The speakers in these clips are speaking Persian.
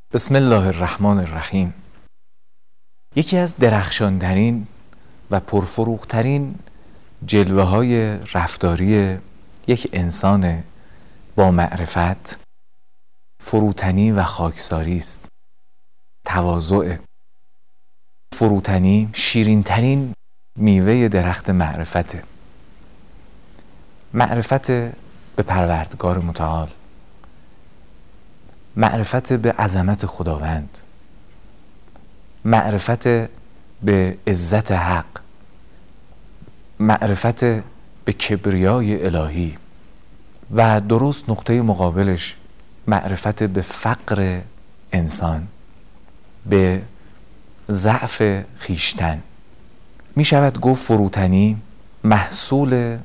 بسم الله الرحمن الرحیم. یکی از درخشانترین و پرفروغترین جلوه های رفتاری یک انسان با معرفت فروتنی و خاکساری است. تواضع. فروتنی شیرینترین میوه درخت معرفته. معرفت به پروردگار متعال، معرفت به عظمت خداوند، معرفت به عزت حق، معرفت به کبریای الهی و درست نقطه مقابلش معرفت به فقر انسان، به ضعف خیشتن. می شود گفت فروتنی محصول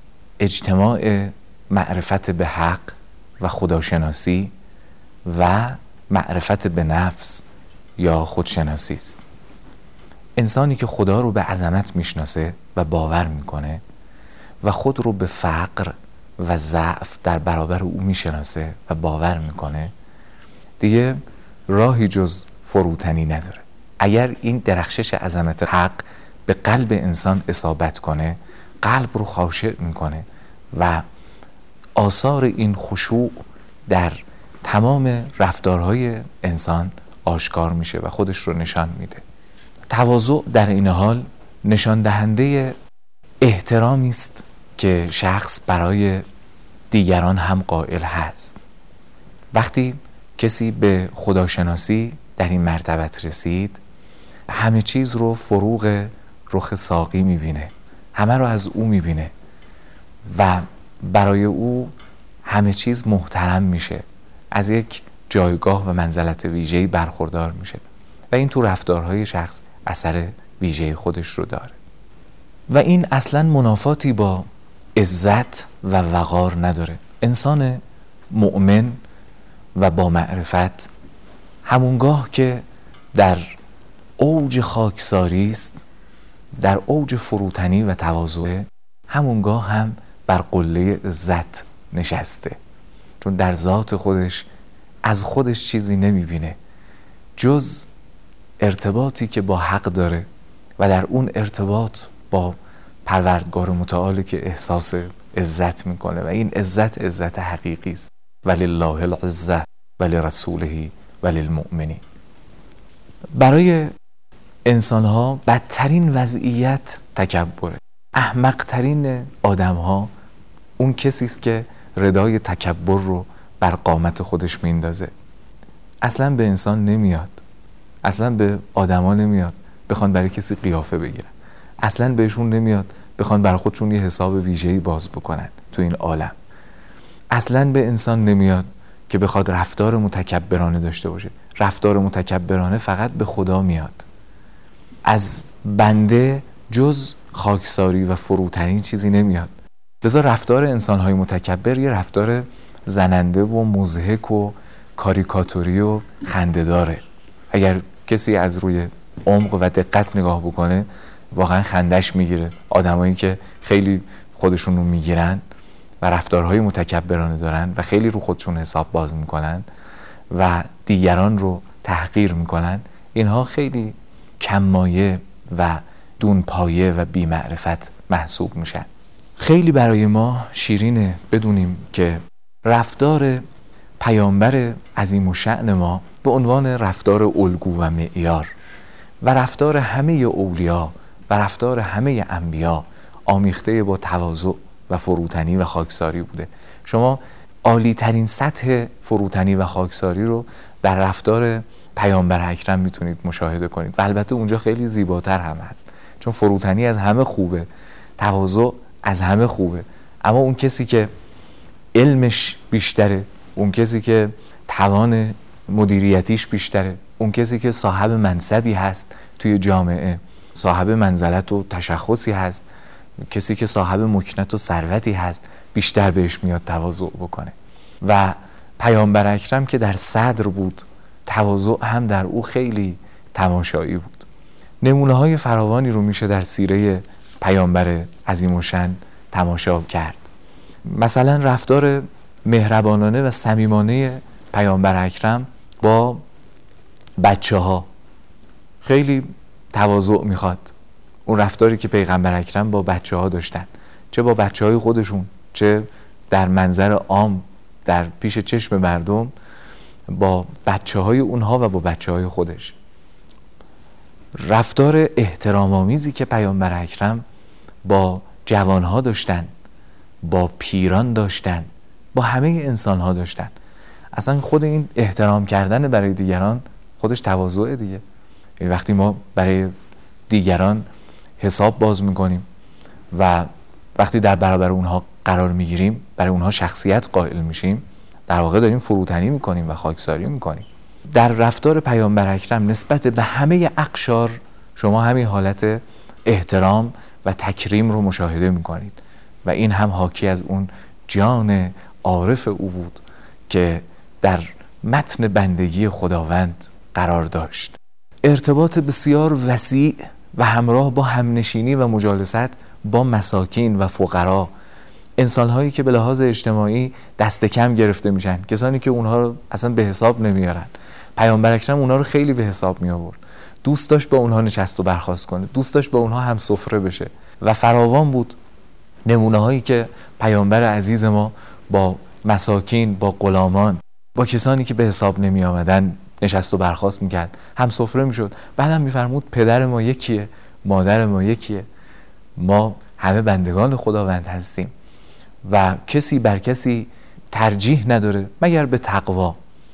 اجتماع معرفت به حق و خداشناسی و معرفت به نفس یا خودشناسی است. انسانی که خدا رو به عظمت میشناسه و باور میکنه و خود رو به فقر و ضعف در برابر او میشناسه و باور میکنه، دیگه راهی جز فروتنی نداره. اگر این درخشش عظمت حق به قلب انسان اصابت کنه، قلب رو خاشع میکنه و آثار این خشوع در تمام رفتارهای انسان آشکار میشه و خودش رو نشان میده. تواضع در این حال نشان دهنده احترامی است که شخص برای دیگران هم قائل هست. وقتی کسی به خداشناسی در این مرتبت رسید، همه چیز رو فروغ رخ ساقی میبینه، همه رو از او میبینه و برای او همه چیز محترم میشه، از یک جایگاه و منزلت ویژه‌ای برخوردار میشه و این تو رفتارهای شخص اثر ویژه خودش رو داره و این اصلا منافاتی با عزت و وقار نداره. انسان مؤمن و با معرفت همونگاه که در اوج خاکساری است، در اوج فروتنی و تواضع، همونگاه هم بر قله عزت نشسته، چون در ذات خودش از خودش چیزی نمیبینه جز ارتباطی که با حق داره و در اون ارتباط با پروردگار متعال که احساس عزت میکنه و این عزت حقیقی است. ولله العزة ولرسوله وللمؤمنین. برای انسانها بدترین وضعیت تکبره. احمقترین آدمها اون کسی است که ردای تکبر رو بر قامت خودش میندازه. اصلا به انسان نمیاد، اصلا به آدما نمیاد بخوان برای کسی قیافه بگیرن، اصلا بهشون نمیاد بخوان برای خودشون یه حساب ویژه‌ای باز بکنن تو این عالم. اصلا به انسان نمیاد که بخواد رفتار متکبرانه داشته باشه. رفتار متکبرانه فقط به خدا میاد. از بنده جز خاکساری و فروتنی چیزی نمیاد. لذا رفتار انسان‌های متکبر یه رفتار زننده و مضحک و کاریکاتوری و خنده‌داره. اگر کسی از روی عمق و دقت نگاه بکنه واقعا خندش میگیره. آدمایی که خیلی خودشون رو میگیرن و رفتارهای متکبرانه دارن و خیلی رو خودشون حساب باز میکنن و دیگران رو تحقیر میکنن، اینها خیلی کم‌مایه و دونپایه و بی‌معرفت محسوب میشن. خیلی برای ما شیرینه بدونیم که رفتار پیامبر عظیم الشأن ما به عنوان رفتار الگو و معیار و رفتار همه اولیا و رفتار همه انبیا آمیخته با تواضع و فروتنی و خاکساری بوده. شما عالی ترین سطح فروتنی و خاکساری رو در رفتار پیامبر اکرم میتونید مشاهده کنید و البته اونجا خیلی زیباتر هم هست، چون فروتنی از همه خوبه، تواضع از همه خوبه، اما اون کسی که علمش بیشتره، اون کسی که توان مدیریتیش بیشتره، اون کسی که صاحب منصبی هست توی جامعه، صاحب منزلت و تشخصی هست، کسی که صاحب مکنت و ثروتی هست، بیشتر بهش میاد تواضع بکنه. و پیامبر اکرم که در صدر بود، تواضع هم در او خیلی تماشایی بود. نمونه های فراوانی رو میشه در سیره پیامبر عظیم الشأن تماشا کرد. مثلا رفتار مهربانانه و صمیمانه پیامبر اکرم با بچه ها خیلی تواضع میخواد. اون رفتاری که پیغمبر اکرم با بچه ها داشتن، چه با بچه های خودشون، چه در منظر عام در پیش چشم مردم، با بچه های اونها و با بچه های خودش. رفتار احترام آمیزی که پیامبر اکرم با جوانها داشتن، با پیران داشتن، با همه انسان ها داشتن. اصلا خود این احترام کردن برای دیگران خودش تواضع دیگه. یعنی وقتی ما برای دیگران حساب باز میکنیم و وقتی در برابر اونها قرار میگیریم، برای اونها شخصیت قائل میشیم، در واقع داریم فروتنی میکنیم و خاکساری میکنیم. در رفتار پیامبر اکرم نسبت به همه اقشار شما همین حالت احترام و تکریم رو مشاهده میکنید و این هم حاکی از اون جان عارف او بود که در متن بندگی خداوند قرار داشت. ارتباط بسیار وسیع و همراه با همنشینی و مجالست با مساکین و فقرا، انسان‌هایی که به لحاظ اجتماعی دست کم گرفته میشن، کسانی که اونها رو اصلا به حساب نمیارن. پیامبر اکرم اونها رو خیلی به حساب می آورد. دوست داشت با اونها نشست و برخاست کنه، دوست داشت با اونها هم سفره بشه و فراوان بود نمونه هایی که پیامبر عزیز ما با مساکین، با غلامان، با کسانی که به حساب نمی آمدن نشست و برخاست میکرد، هم سفره میشد. بعدم میفرمود پدر ما یکیه، مادر ما یکیه، ما همه بندگان خداوند هستیم و کسی بر کسی ترجیح نداره مگر به تقوا.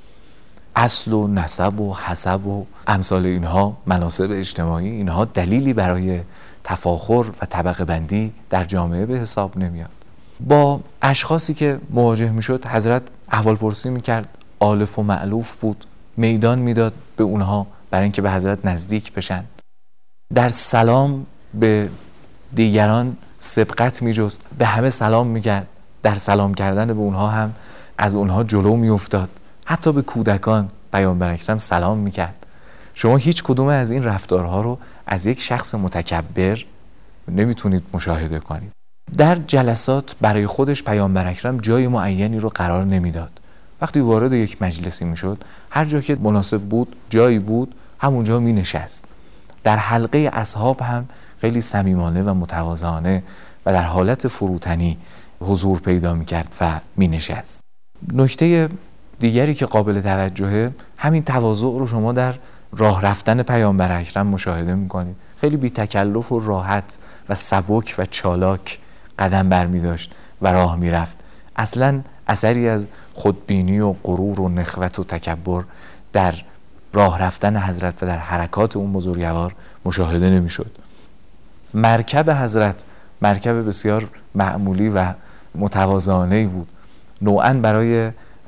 اصل و نسب و حسب و امثال اینها، مناسب اجتماعی، اینها دلیلی برای تفاخر و طبقه بندی در جامعه به حساب نمیاد. با اشخاصی که مواجه میشد حضرت احوال پرسی میکرد، آلف و مألوف بود، میدان میداد به اونها برای اینکه به حضرت نزدیک بشن. در سلام به دیگران سبقت میجست، به همه سلام میکرد، در سلام کردن به اونها هم از اونها جلو میافتاد. حتی به کودکان پیامبر اکرم سلام میکرد. شما هیچ کدوم از این رفتارها رو از یک شخص متکبر نمیتونید مشاهده کنید. در جلسات برای خودش پیامبر اکرم جای معینی رو قرار نمیداد. وقتی وارد یک مجلسی میشد، هر جا که مناسب بود، جایی بود، همونجا می نشست. در حلقه اصحاب هم خیلی صمیمانه و متواضعانه و در حالت فروتنی حضور پیدا میکرد و می نشست. نکته دیگری که قابل توجهه، همین تواضع رو شما در راه رفتن پیامبر اکرم مشاهده میکنید. خیلی بی تکلف و راحت و سبک و چالاک قدم برمی داشت و راه می رفت. اصلاً اثری از خودبینی و غرور و نخوت و تکبر در راه رفتن حضرت و در حرکات اون بزرگوار مشاهده نمی شد. مرکب حضرت مرکب بسیار معمولی و متواضعانه‌ای بود. نوعاً برای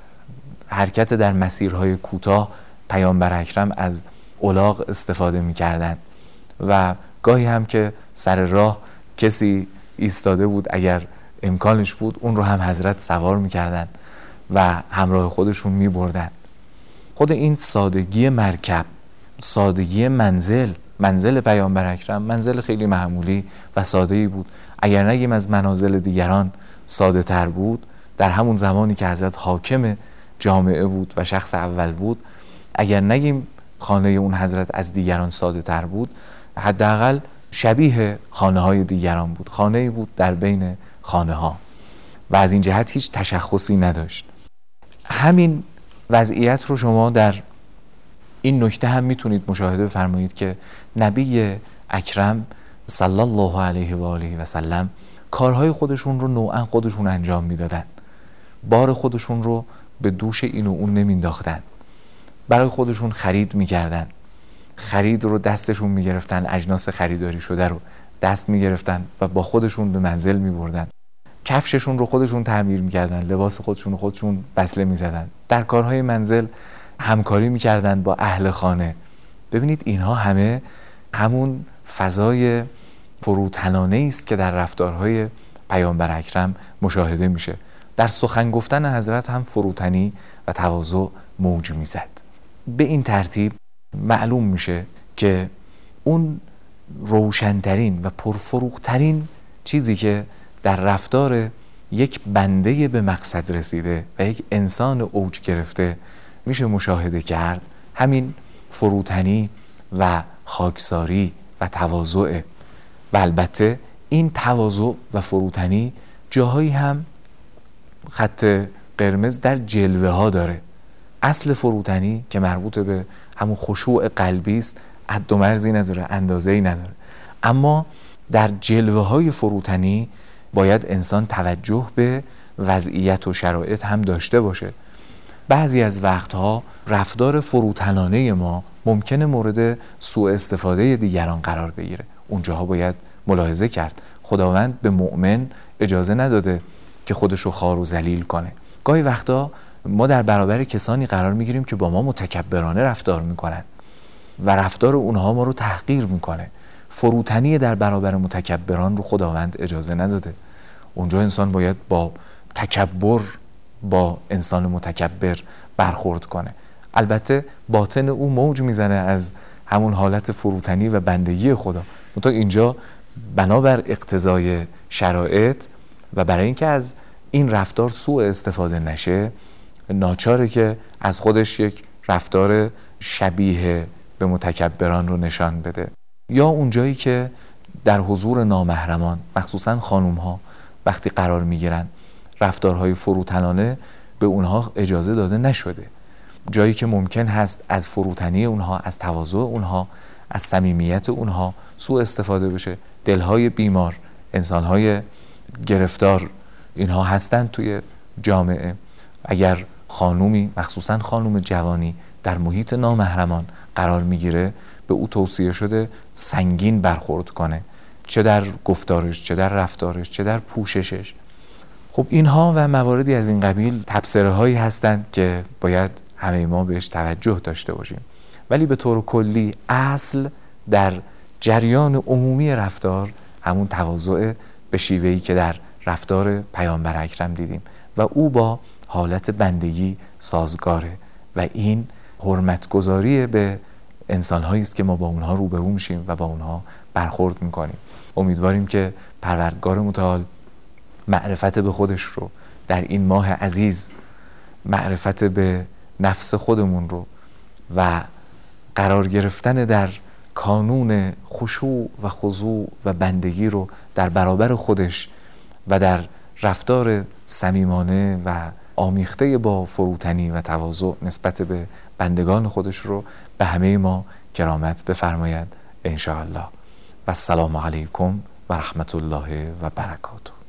حرکت در مسیرهای کوتاه پیامبر اکرم از الاغ استفاده می کردند و گاهی هم که سر راه کسی ایستاده بود، اگر امکانش بود اون رو هم حضرت سوار می کردن و همراه خودشون می بردن. خود این سادگی مرکب، سادگی منزل پیامبر اکرم منزل خیلی معمولی و ساده‌ای بود. اگر نگیم از منازل دیگران ساده تر بود، در همون زمانی که حضرت حاکم جامعه بود و شخص اول بود، اگر نگیم خانه اون حضرت از دیگران ساده تر بود، حداقل شبیه خانه های دیگران بود، خانه‌ای بود در بین خانه ها و از این جهت هیچ تشخصی نداشت. همین وضعیت رو شما در این نکته هم میتونید مشاهده بفرمایید که نبی اکرم صلی الله علیه و آله و سلم کارهای خودشون رو نوعا خودشون انجام میدادن، بار خودشون رو به دوش این و اون نمینداختن، برای خودشون خرید میکردن، خرید رو دستشون میگرفتن، اجناس خریداری شده رو دست میگرفتن و با خودشون به منزل میبردن، کفششون رو خودشون تعمیر میکردن، لباس خودشون رو خودشون بسله میزدن، در کارهای منزل همکاری میکردن با اهل خانه. ببینید اینها همه همون فضای فروتنانه است که در رفتارهای پیامبر اکرم مشاهده میشه. در سخن گفتن حضرت هم فروتنی و تواضع موج میزد. به این ترتیب معلوم میشه که اون روشنترین و پرفروغترین چیزی که در رفتار یک بنده به مقصد رسیده و یک انسان اوج گرفته میشه مشاهده کرد، همین فروتنی و خاکساری و تواضع. و البته این تواضع و فروتنی جاهایی هم خط قرمز در جلوه ها داره. اصل فروتنی که مربوط به همون خشوع قلبی است حد و مرزی نداره، اندازه‌ای نداره. اما در جلوه های فروتنی باید انسان توجه به وضعیت و شرایط هم داشته باشه. بعضی از وقتها رفتار فروتنانه ما ممکنه مورد سوء استفاده دیگران قرار بگیره. اونجاها باید ملاحظه کرد. خداوند به مؤمن اجازه نداده که خودشو خوار و ذلیل کنه. گاهی وقتا ما در برابر کسانی قرار میگیریم که با ما متکبرانه رفتار میکنن و رفتار اونها ما رو تحقیر میکنه. فروتنی در برابر متکبران رو خداوند اجازه نداده. اونجا انسان باید با تکبر با انسان متکبر برخورد کنه. البته باطن او موج میزنه از همون حالت فروتنی و بندگی خدا. منتها اینجا بنابر اقتضای شرایط و برای اینکه از این رفتار سوء استفاده نشه، ناچاره که از خودش یک رفتار شبیه به متکبران رو نشان بده. یا اونجایی که در حضور نامحرمان، مخصوصا خانوم ها وقتی قرار میگیرن، رفتارهای فروتنانه به اونها اجازه داده نشده. جایی که ممکن هست از فروتنی اونها، از تواضع اونها، از صمیمیت اونها سوء استفاده بشه. دلهای بیمار، انسانهای گرفتار اینها هستن توی جامعه. اگر خانومی، مخصوصا خانوم جوانی، در محیط نامحرمان قرار میگیره، به او توصیه شده سنگین برخورد کنه، چه در گفتارش، چه در رفتارش، چه در پوششش. خب اینها و مواردی از این قبیل تبصره هایی هستند که باید همه ما بهش توجه داشته باشیم. ولی به طور کلی اصل در جریان عمومی رفتار همون تواضع به شیوهی که در رفتار پیامبر اکرم دیدیم و او با حالت بندگی سازگاره و این حرمتگذاری به انسان‌هایی است که ما با اونها روبرو میشیم و با اونها برخورد میکنیم. امیدواریم که پروردگار متعال معرفت به خودش رو در این ماه عزیز، معرفت به نفس خودمون رو و قرار گرفتن در کانون خشوع و خضوع و بندگی رو در برابر خودش و در رفتار صمیمانه و آمیخته با فروتنی و تواضع نسبت به بندگان خودش رو به همه ما کرامت بفرماید انشاءالله. و السلام علیکم و رحمت الله و برکاته.